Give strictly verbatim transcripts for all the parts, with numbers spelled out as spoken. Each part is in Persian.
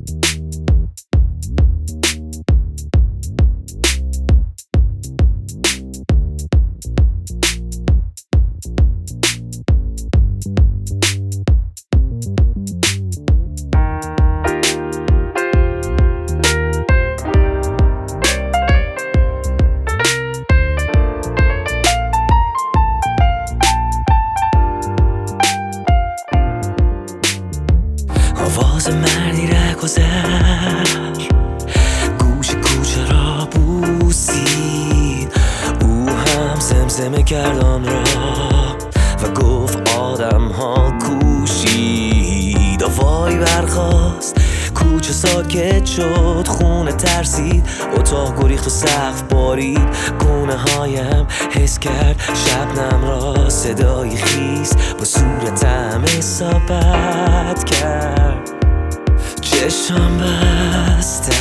آواز مردی رهگذر گوش کوچه را بوسید، او هم زمزمه کرد آن را و گفت آدم ها کوشید. آوایی برخاست، کوچه ساکت شد، خونه ترسید، اتاق گریخت و سقف بارید. گونه هایم حس کرد شبنم را، صدای خیس با صورتم اصابت کرد. چشم بسته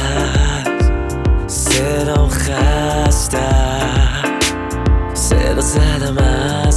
صدام خسته، صدا زدم